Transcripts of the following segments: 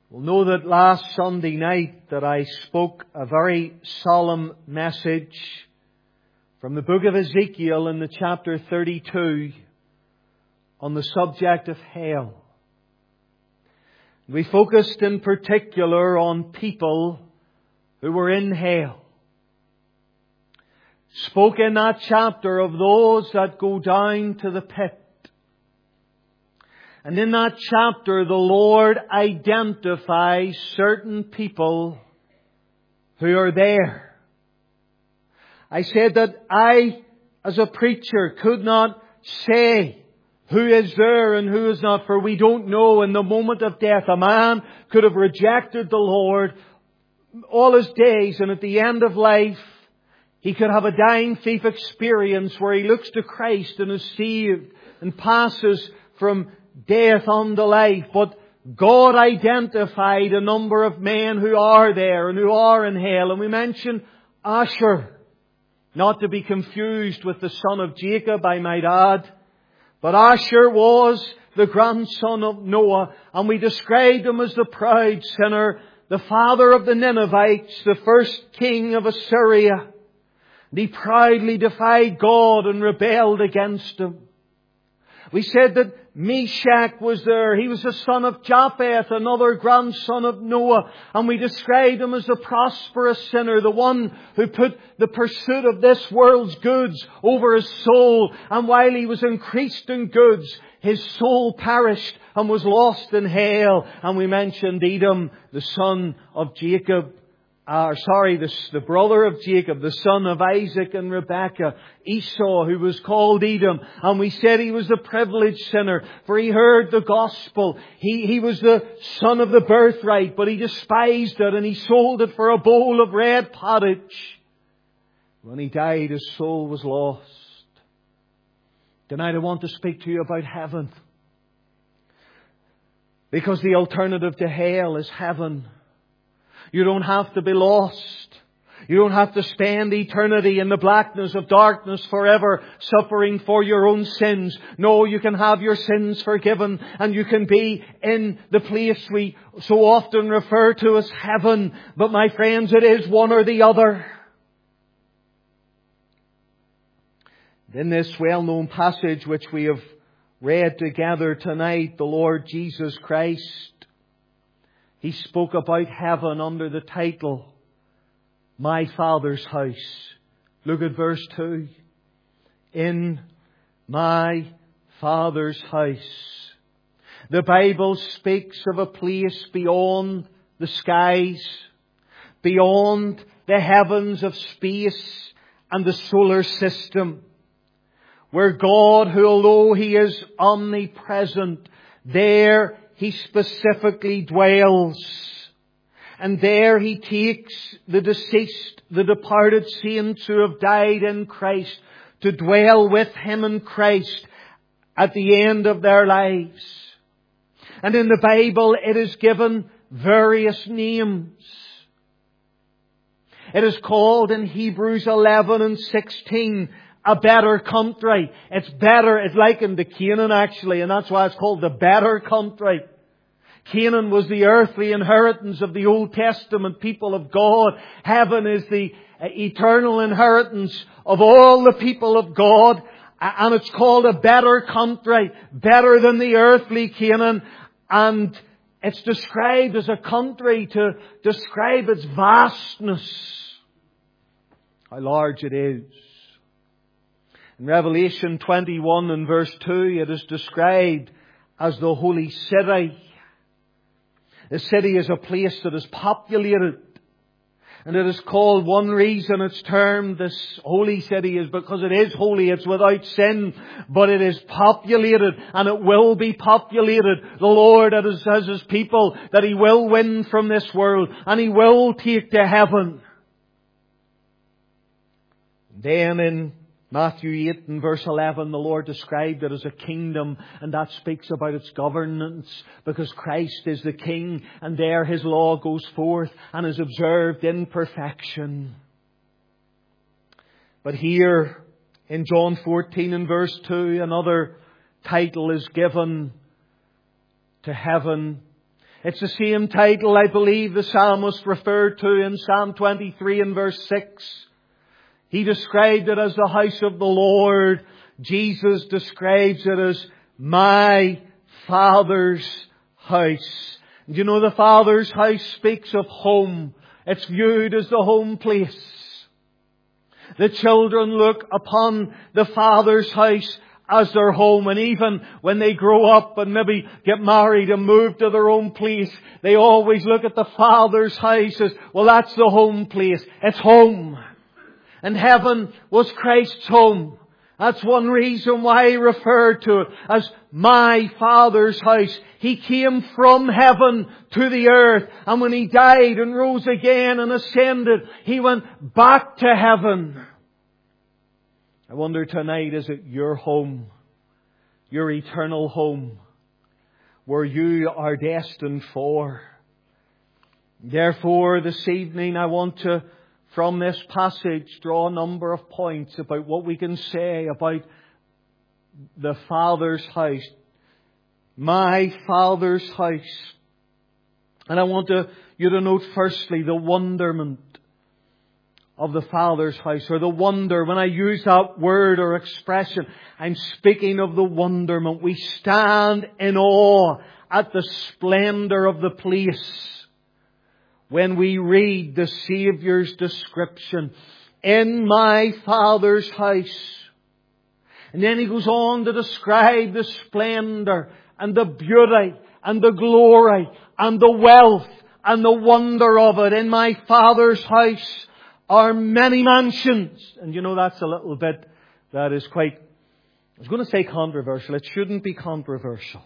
Well, know that last Sunday night that I spoke a very solemn message from the book of Ezekiel in the chapter 32 on the subject of hell. We focused in particular on people who were in hell. Spoke in that chapter of those that go down to the pit. And in that chapter, the Lord identifies certain people who are there. I said that I, as a preacher, could not say who is there and who is not, for we don't know. In the moment of death, a man could have rejected the Lord all his days, and at the end of life, he could have a dying thief experience where he looks to Christ and is saved and passes from death unto life. But God identified a number of men who are there and who are in hell. And we mentioned Asher, not to be confused with the son of Jacob, I might add. But Asher was the grandson of Noah, and we described him as the proud sinner, the father of the Ninevites, the first king of Assyria. And he proudly defied God and rebelled against Him. We said that Meshach was there. He was the son of Japheth, another grandson of Noah. And we described him as the prosperous sinner, the one who put the pursuit of this world's goods over his soul. And while he was increased in goods, his soul perished and was lost in hell. And we mentioned Edom, the son of Jacob. The brother of Jacob, the son of Isaac and Rebekah, Esau, who was called Edom. And we said he was the privileged sinner, for he heard the gospel. He was the son of the birthright, but he despised it and he sold it for a bowl of red pottage. When he died, his soul was lost. Tonight I want to speak to you about heaven, because the alternative to hell is heaven. You don't have to be lost. You don't have to spend eternity in the blackness of darkness forever, suffering for your own sins. No, you can have your sins forgiven, and you can be in the place we so often refer to as heaven. But my friends, it is one or the other. In this well-known passage which we have read together tonight, the Lord Jesus Christ, He spoke about heaven under the title, My Father's House. Look at verse 2. In my Father's house. The Bible speaks of a place beyond the skies, beyond the heavens of space and the solar system, where God, who although He is omnipresent, there He specifically dwells. And there He takes the deceased, the departed saints who have died in Christ, to dwell with Him in Christ at the end of their lives. And in the Bible it is given various names. It is called in Hebrews 11 and 16 a better country. It's better. It's likened to Canaan actually, and that's why it's called the better country. Canaan was the earthly inheritance of the Old Testament people of God. Heaven is the eternal inheritance of all the people of God. And it's called a better country, better than the earthly Canaan. And it's described as a country to describe its vastness, how large it is. In Revelation 21 and verse 2, it is described as the holy city. The city is a place that is populated. And it is called, one reason it's termed this holy city is because it is holy, it's without sin, but it is populated and it will be populated. The Lord has His people that He will win from this world and He will take to heaven. Then in Matthew 8 and verse 11, the Lord described it as a kingdom, and that speaks about its governance, because Christ is the King, and there His law goes forth and is observed in perfection. But here in John 14 and verse 2, another title is given to heaven. It's the same title, I believe, the psalmist referred to in Psalm 23 and verse 6. He described it as the house of the Lord. Jesus describes it as my Father's house. And you know, the Father's house speaks of home. It's viewed as the home place. The children look upon the Father's house as their home. And even when they grow up and maybe get married and move to their own place, they always look at the Father's house as, well, that's the home place. It's home. And heaven was Christ's home. That's one reason why He referred to it as my Father's house. He came from heaven to the earth. And when He died and rose again and ascended, He went back to heaven. I wonder tonight, is it your home? Your eternal home? Where you are destined for? Therefore, this evening I want to, from this passage, draw a number of points about what we can say about the Father's house. My Father's house. And I want you to note firstly the wonderment of the Father's house, or the wonder. When I use that word or expression, I'm speaking of the wonderment. We stand in awe at the splendor of the place when we read the Saviour's description, in my Father's house. And then He goes on to describe the splendor and the beauty and the glory and the wealth and the wonder of it. In my Father's house are many mansions. And you know, that's a little bit that is quite, I was going to say controversial. It shouldn't be controversial.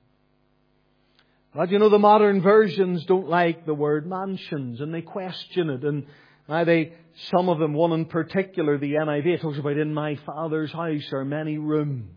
But you know, the modern versions don't like the word mansions and they question it. And some of them, one in particular, the NIV, talks about in my Father's house are many rooms.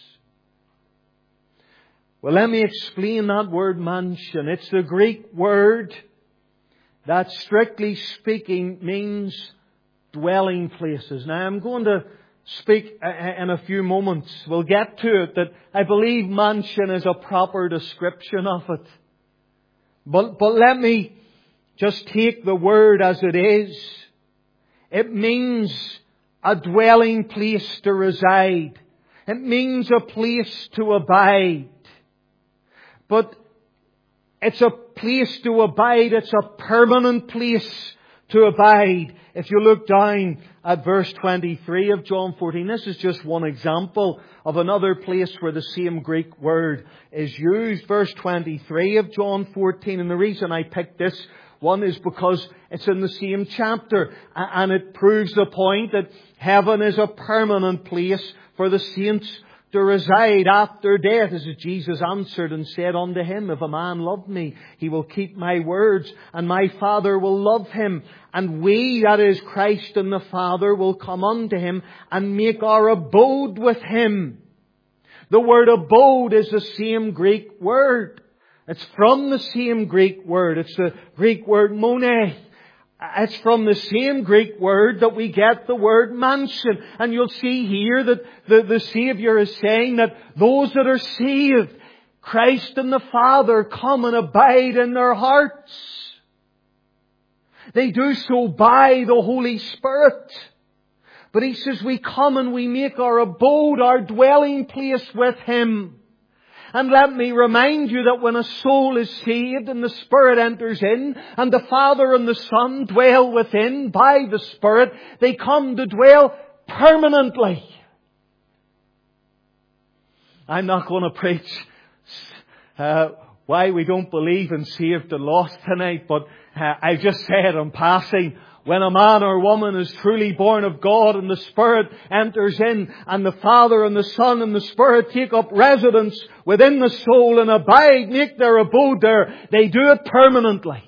Well, let me explain that word mansion. It's the Greek word that, strictly speaking, means dwelling places. Now, I'm going to speak in a few moments. We'll get to it, that I believe mansion is a proper description of it. But let me just take the word as it is. It means a dwelling place to reside. It means a place to abide. But it's a place to abide. It's a permanent place to abide. If you look down at verse 23 of John 14, this is just one example of another place where the same Greek word is used. Verse 23 of John 14. And the reason I picked this one is because it's in the same chapter. And it proves the point that heaven is a permanent place for the saints to reside after death. As Jesus answered and said unto him, if a man love me, he will keep my words, and my Father will love him. And we, that is Christ and the Father, will come unto him and make our abode with him. The word abode is the same Greek word. It's from the same Greek word. It's the Greek word monē. It's from the same Greek word that we get the word mansion. And you'll see here that the Saviour is saying that those that are saved, Christ and the Father come and abide in their hearts. They do so by the Holy Spirit. But He says we come and we make our abode, our dwelling place with Him. And let me remind you that when a soul is saved and the Spirit enters in and the Father and the Son dwell within by the Spirit, they come to dwell permanently. I'm not going to preach why we don't believe in saved and lost tonight, but I just said in passing, when a man or woman is truly born of God and the Spirit enters in and the Father and the Son and the Spirit take up residence within the soul and abide, make their abode there, they do it permanently.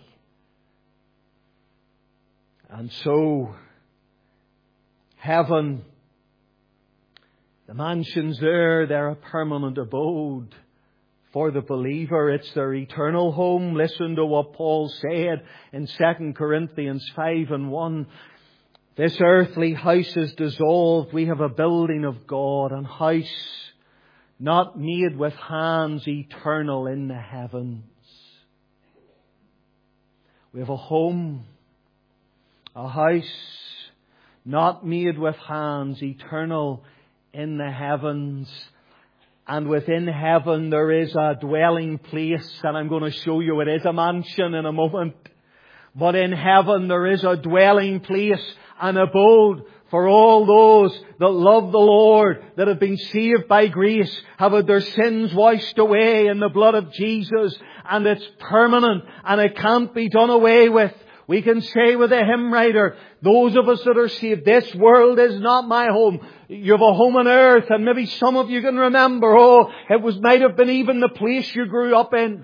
And so, heaven, the mansions there, they're a permanent abode for the believer. It's their eternal home. Listen to what Paul said in 2 Corinthians 5:1. This earthly house is dissolved. We have a building of God, an house not made with hands, eternal in the heavens. We have a home, a house not made with hands, eternal in the heavens. And within heaven there is a dwelling place, and I'm going to show you it is a mansion in a moment. But in heaven there is a dwelling place, an abode for all those that love the Lord, that have been saved by grace, have had their sins washed away in the blood of Jesus, and it's permanent and it can't be done away with. We can say with a hymn writer, those of us that are saved, this world is not my home. You have a home on earth, and maybe some of you can remember, might have been even the place you grew up in.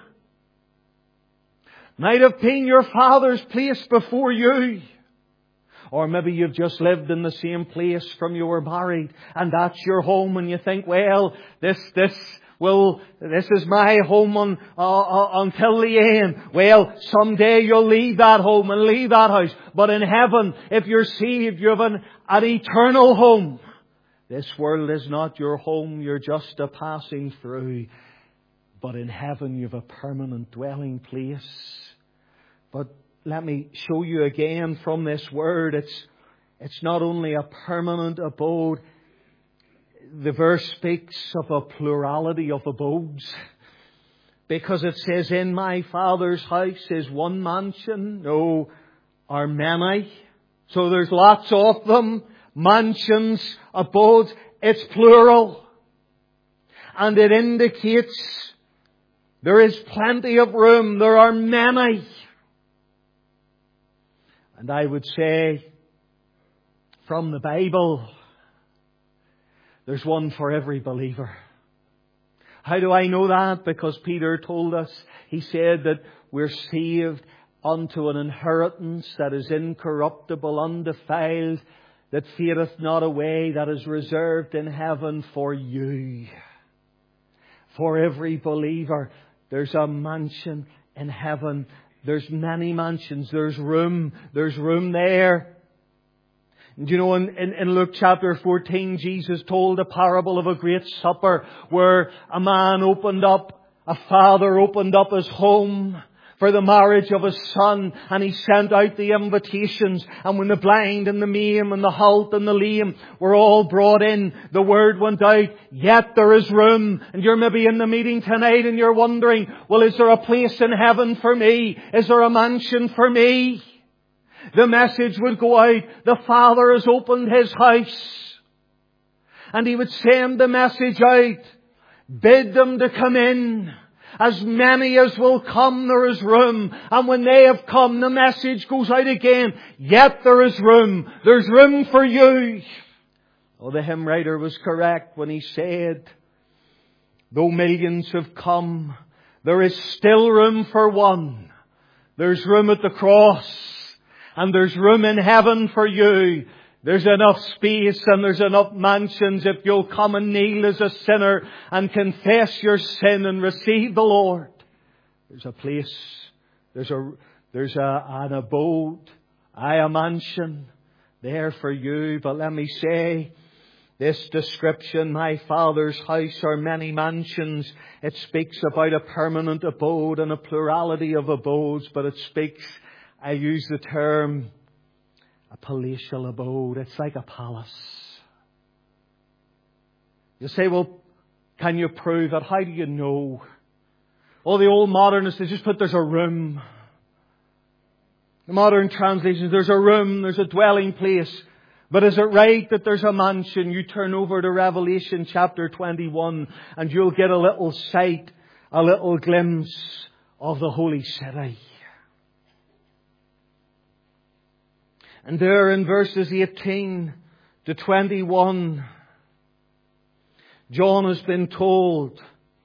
Might have been your father's place before you. Or maybe you've just lived in the same place from you were married, and that's your home, and you think, well, this is my home until the end. Well, someday you'll leave that home and leave that house. But in heaven, if you're saved, you have an eternal home. This world is not your home. You're just a passing through. But in heaven, you have a permanent dwelling place. But let me show you again from this word. It's not only a permanent abode. The verse speaks of a plurality of abodes. Because it says, in my Father's house is one mansion. No, are many. So there's lots of them. Mansions, abodes. It's plural. And it indicates there is plenty of room. There are many. And I would say, from the Bible, there's one for every believer. How do I know that? Because Peter told us, he said that we're saved unto an inheritance that is incorruptible, undefiled, that fadeth not away, that is reserved in heaven for you. For every believer, there's a mansion in heaven. There's many mansions. There's room. There's room there. And you know, in Luke chapter 14, Jesus told a parable of a great supper where a father opened up his home for the marriage of his son, and he sent out the invitations. And when the blind and the maimed and the halt and the lame were all brought in, the word went out, yet there is room. And you're maybe in the meeting tonight and you're wondering, well, is there a place in heaven for me? Is there a mansion for me? The message would go out, the Father has opened His house. And He would send the message out, bid them to come in. As many as will come, there is room. And when they have come, the message goes out again. Yet there is room. There's room for you. Oh, the hymn writer was correct when he said, though millions have come, there is still room for one. There's room at the cross. And there's room in heaven for you. There's enough space and there's enough mansions if you'll come and kneel as a sinner and confess your sin and receive the Lord. There's a place. There's an abode. A mansion there for you. But let me say, this description, my Father's house are many mansions. It speaks about a permanent abode and a plurality of abodes. But it speaks, I use the term, a palatial abode. It's like a palace. You say, well, can you prove it? How do you know? Well, the old modernists, they just put there's a room. The modern translations, there's a room, there's a dwelling place. But is it right that there's a mansion? You turn over to Revelation chapter 21 and you'll get a little sight, a little glimpse of the holy city. And there in verses 18 to 21, John has been told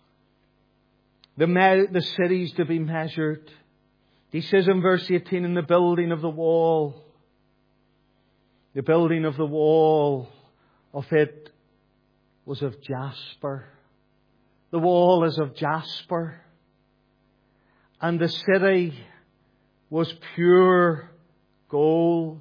the cities to be measured. He says in verse 18, in the building of the wall of it was of jasper. The wall is of jasper. And the city was pure gold,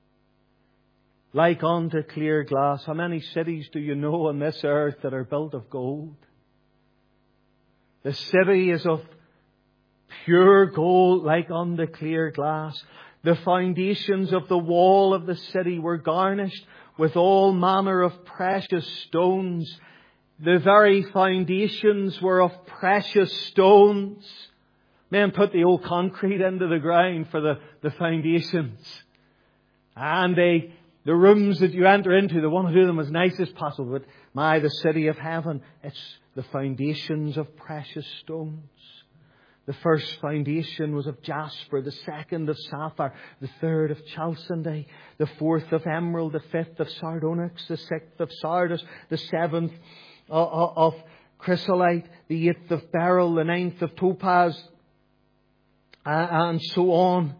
like unto clear glass. How many cities do you know on this earth that are built of gold? The city is of pure gold like unto clear glass. The foundations of the wall of the city were garnished with all manner of precious stones. The very foundations were of precious stones. Men put the old concrete into the ground for the foundations. And the rooms that you enter into, they want to do them as nice as possible. But the city of heaven, it's the foundations of precious stones. The first foundation was of jasper, the second of sapphire, the third of chalcedony, the fourth of emerald, the fifth of sardonyx, the sixth of sardis, the seventh of chrysolite, the eighth of beryl, the ninth of topaz, and so on.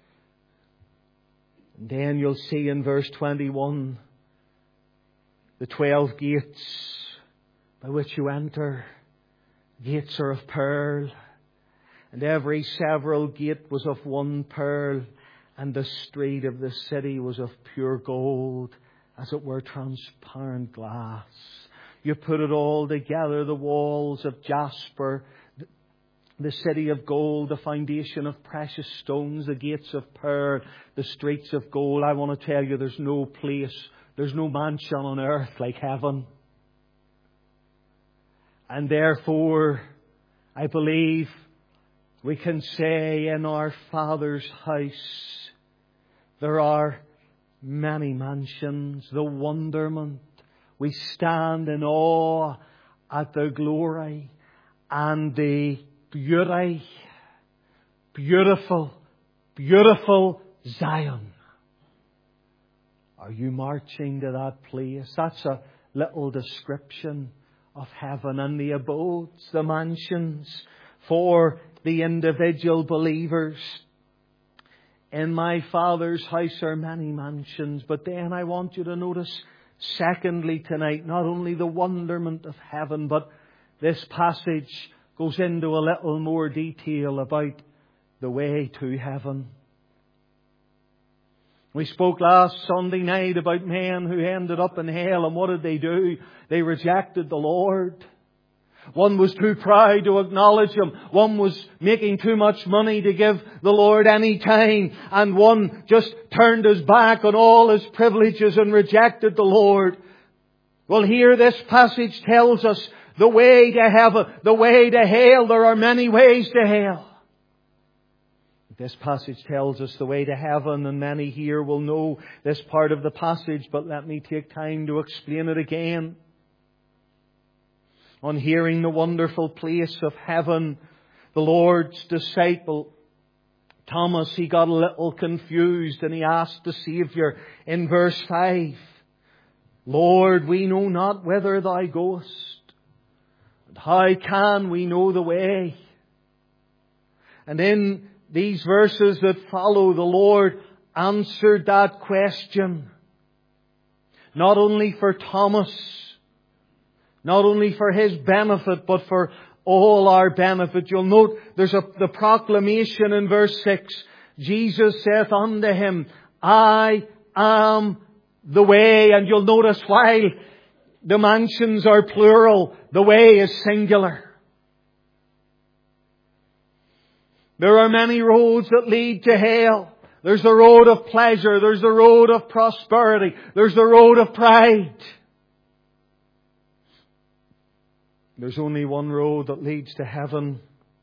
And then you'll see in verse 21, the 12 gates by which you enter. Gates are of pearl. And every several gate was of one pearl, and the street of the city was of pure gold, as it were transparent glass. You put it all together, the walls of jasper, the city of gold, the foundation of precious stones, the gates of pearl, the streets of gold. I want to tell you, there's no place, there's no mansion on earth like heaven. And therefore, I believe we can say in our Father's house there are many mansions. The wonderment. We stand in awe at the glory and the beauty. Beautiful, beautiful Zion. Are you marching to that place? That's a little description of heaven and the abodes, the mansions for the individual believers. In my Father's house are many mansions. But then I want you to notice, secondly tonight, not only the wonderment of heaven, but this passage goes into a little more detail about the way to heaven. We spoke last Sunday night about men who ended up in hell, and what did they do? They rejected the Lord. One was too proud to acknowledge Him. One was making too much money to give the Lord any time. And one just turned his back on all his privileges and rejected the Lord. Well, here this passage tells us the way to heaven, the way to hell. There are many ways to hell. This passage tells us the way to heaven, and many here will know this part of the passage, but let me take time to explain it again. On hearing the wonderful place of heaven, the Lord's disciple, Thomas, he got a little confused and he asked the Saviour in verse 5, Lord, we know not whither Thou goest, and how can we know the way? And in these verses that follow, the Lord answered that question, not only for Thomas, not only for his benefit, but for all our benefit. You'll note there's the proclamation in verse 6. Jesus saith unto him, I am the way. And you'll notice while the mansions are plural, the way is singular. There are many roads that lead to hell. There's the road of pleasure. There's the road of prosperity. There's the road of pride. There's only one road that leads to heaven.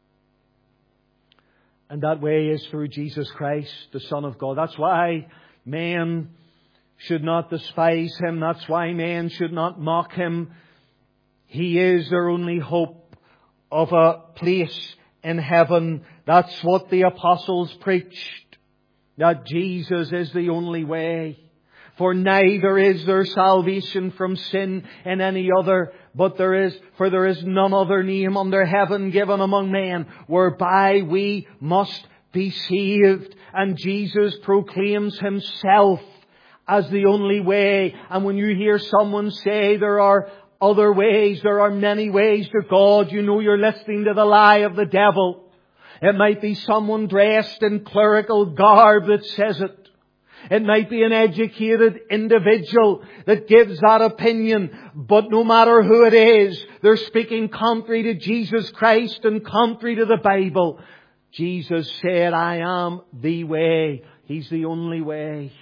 And that way is through Jesus Christ, the Son of God. That's why men should not despise Him. That's why men should not mock Him. He is their only hope of a place in heaven. That's what the apostles preached. That Jesus is the only way. For neither is there salvation from sin in any other, but there is none other name under heaven given among men whereby we must be saved. And Jesus proclaims Himself as the only way. And when you hear someone say there are other ways, there are many ways to God, you know you're listening to the lie of the devil. It might be someone dressed in clerical garb that says it. It might be an educated individual that gives that opinion. But no matter who it is, they're speaking contrary to Jesus Christ and contrary to the Bible. Jesus said, I am the way. He's the only way.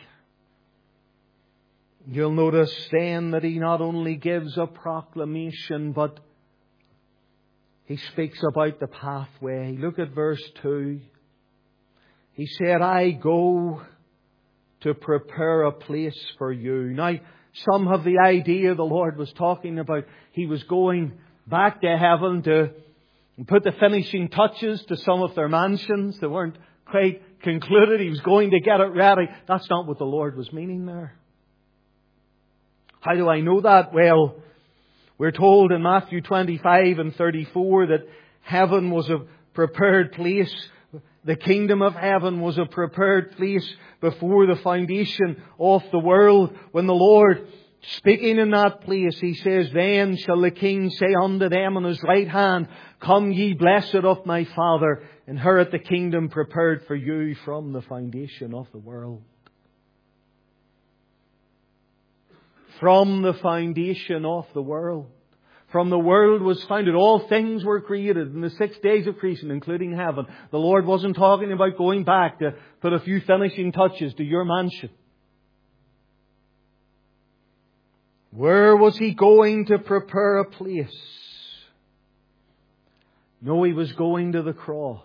You'll notice then that He not only gives a proclamation, but He speaks about the pathway. Look at verse 2. He said, I go to prepare a place for you. Now, some have the idea the Lord was talking about He was going back to heaven to put the finishing touches to some of their mansions that weren't quite concluded. He was going to get it ready. That's not what the Lord was meaning there. How do I know that? Well, we're told in Matthew 25 and 34 that heaven was a prepared place. The kingdom of heaven was a prepared place before the foundation of the world. When the Lord, speaking in that place, He says, Then shall the King say unto them on His right hand, Come ye blessed of my Father, inherit the kingdom prepared for you from the foundation of the world. From the foundation of the world. From the world was founded. All things were created in the 6 days of creation, including heaven. The Lord wasn't talking about going back to put a few finishing touches to your mansion. Where was He going to prepare a place? No, He was going to the cross.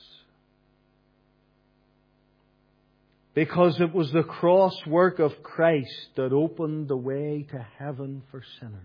Because it was the cross work of Christ that opened the way to heaven for sinners.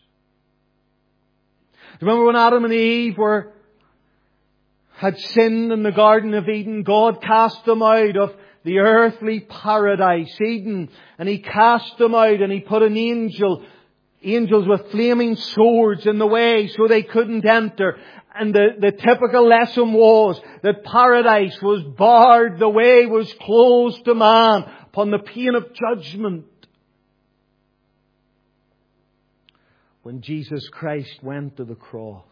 Remember when Adam and Eve had sinned in the Garden of Eden? God cast them out of the earthly paradise, Eden, and He cast them out and He put an angels with flaming swords in the way so they couldn't enter. And the typical lesson was that paradise was barred, the way was closed to man upon the pain of judgment. When Jesus Christ went to the cross,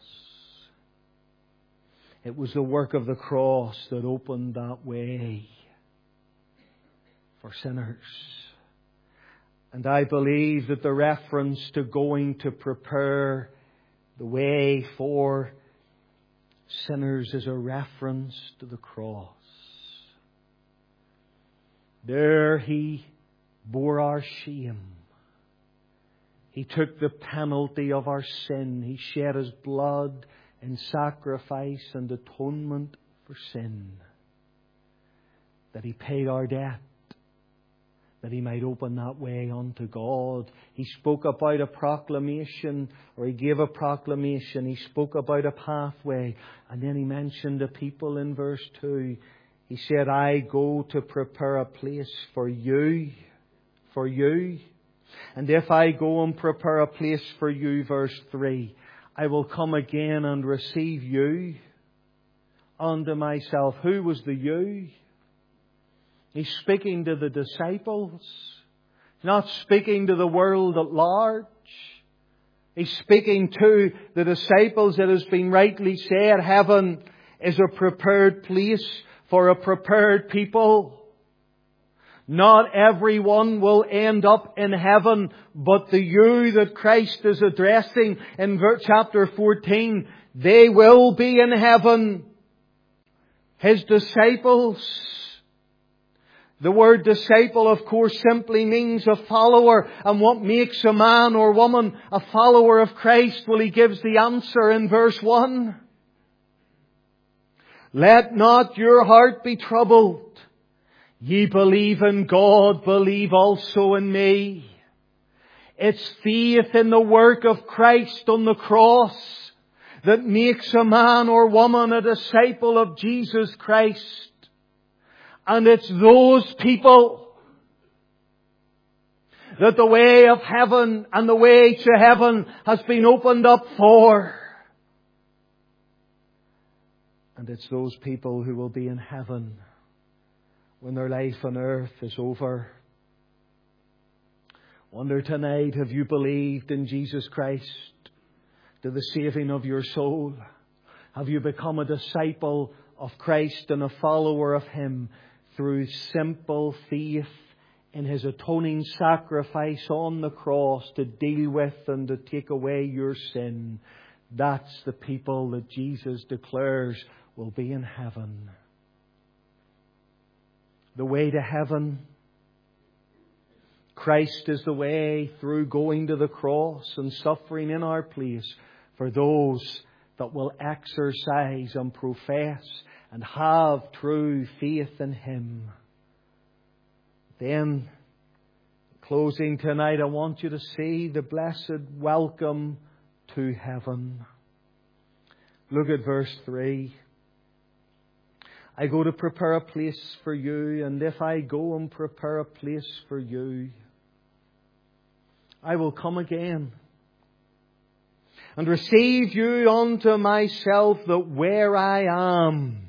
it was the work of the cross that opened that way for sinners. And I believe that the reference to going to prepare the way for sinners is a reference to the cross. There He bore our shame. He took the penalty of our sin. He shed His blood in sacrifice and atonement for sin. That He paid our debt, that He might open that way unto God. He spoke about a proclamation, or He gave a proclamation. He spoke about a pathway. And then He mentioned a people in verse 2. He said, I go to prepare a place for you. For you. And if I go and prepare a place for you, verse 3, I will come again and receive you unto myself. Who was the you? He's speaking to the disciples. He's not speaking to the world at large. He's speaking to the disciples. It has been rightly said, heaven is a prepared place for a prepared people. Not everyone will end up in heaven, but the you that Christ is addressing in chapter 14, they will be in heaven. His disciples. The word disciple, of course, simply means a follower. And what makes a man or woman a follower of Christ? Well, He gives the answer in verse 1. Let not your heart be troubled. Ye believe in God, believe also in me. It's faith in the work of Christ on the cross that makes a man or woman a disciple of Jesus Christ. And it's those people that the way of heaven and the way to heaven has been opened up for. And it's those people who will be in heaven when their life on earth is over. Wonder tonight, have you believed in Jesus Christ to the saving of your soul? Have you become a disciple of Christ and a follower of Him through simple faith in His atoning sacrifice on the cross to deal with and to take away your sin? That's the people that Jesus declares will be in heaven. The way to heaven. Christ is the way through going to the cross and suffering in our place for those that will exercise and profess and have true faith in Him. Then, closing tonight, I want you to see the blessed welcome to heaven. Look at verse 3. I go to prepare a place for you, and if I go and prepare a place for you, I will come again and receive you unto myself, that where I am,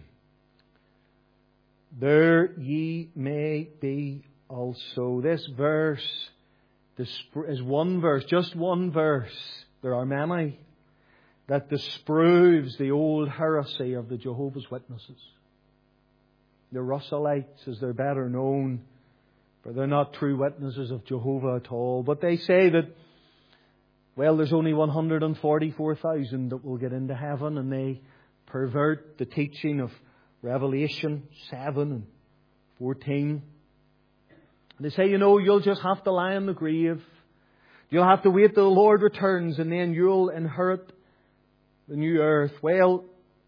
there ye may be also. This verse is one verse, just one verse. There are many that disproves the old heresy of the Jehovah's Witnesses. The Russellites, as they're better known, for they're not true witnesses of Jehovah at all. But they say that, well, there's only 144,000 that will get into heaven, and they pervert the teaching of Revelation 7 and 14. And they say, you'll just have to lie in the grave. You'll have to wait till the Lord returns, and then you'll inherit the new earth. Well,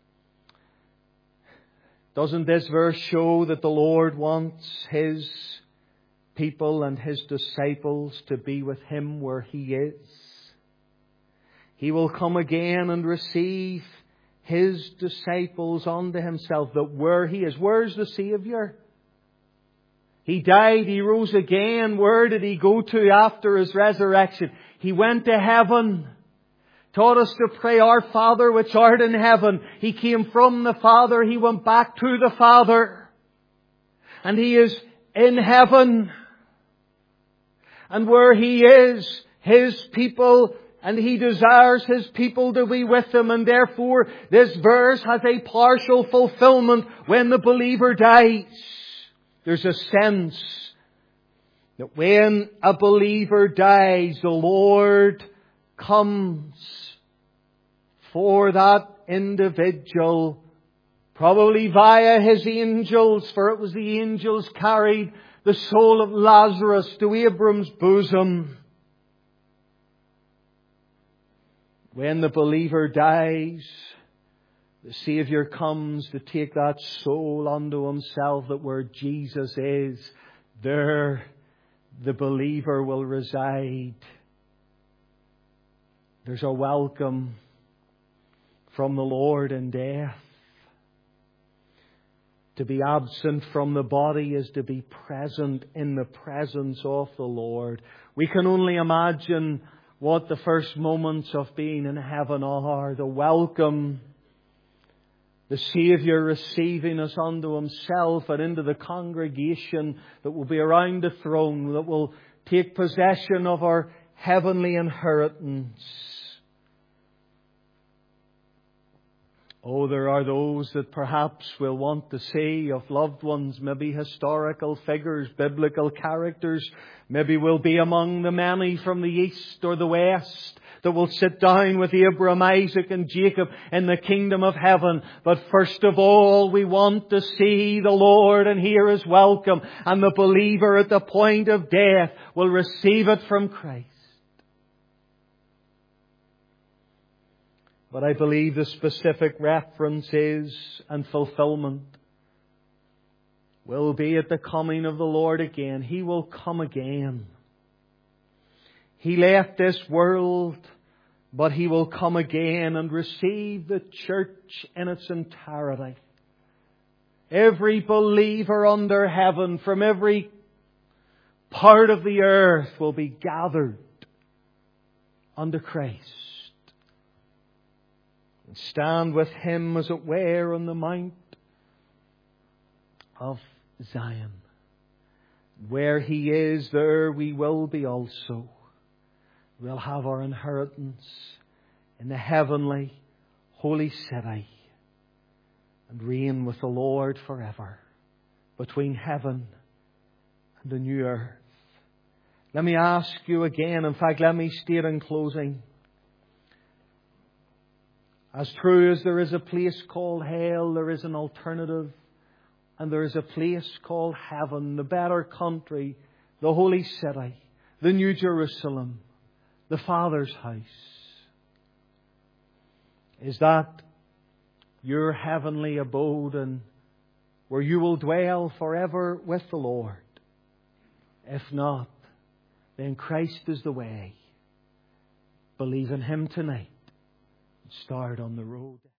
doesn't this verse show that the Lord wants His people and His disciples to be with Him where He is? He will come again and receive His disciples unto Himself, that where He is. Where's the Saviour? He died, He rose again. Where did He go to after His resurrection? He went to heaven. Taught us to pray, Our Father which art in heaven. He came from the Father. He went back to the Father. And He is in heaven. And where He is, His people, and He desires His people to be with Him. And therefore, this verse has a partial fulfillment when the believer dies. There's a sense that when a believer dies, the Lord comes for that individual, probably via His angels, for it was the angels carried the soul of Lazarus to Abraham's bosom. When the believer dies, the Saviour comes to take that soul unto Himself, that where Jesus is, there the believer will reside. There's a welcome from the Lord in death. To be absent from the body is to be present in the presence of the Lord. We can only imagine what the first moments of being in heaven are. The welcome, the Saviour receiving us unto Himself and into the congregation that will be around the throne, that will take possession of our heavenly inheritance. Oh, there are those that perhaps will want to see of loved ones, maybe historical figures, biblical characters. Maybe we'll be among the many from the east or the west that will sit down with Abraham, Isaac and Jacob in the kingdom of heaven. But first of all, we want to see the Lord and hear His welcome. And the believer at the point of death will receive it from Christ. But I believe the specific references and fulfillment will be at the coming of the Lord again. He will come again. He left this world, but He will come again and receive the church in its entirety. Every believer under heaven from every part of the earth will be gathered unto Christ. Stand with Him, as it were, on the Mount of Zion. Where He is, there we will be also. We'll have our inheritance in the heavenly, holy city and reign with the Lord forever between heaven and the new earth. Let me ask you again, in fact, let me state in closing, As true as there is a place called hell, there is an alternative. And there is a place called heaven, the better country, the holy city, the New Jerusalem, the Father's house. Is that your heavenly abode, and where you will dwell forever with the Lord? If not, then Christ is the way. Believe in Him tonight and start on the road.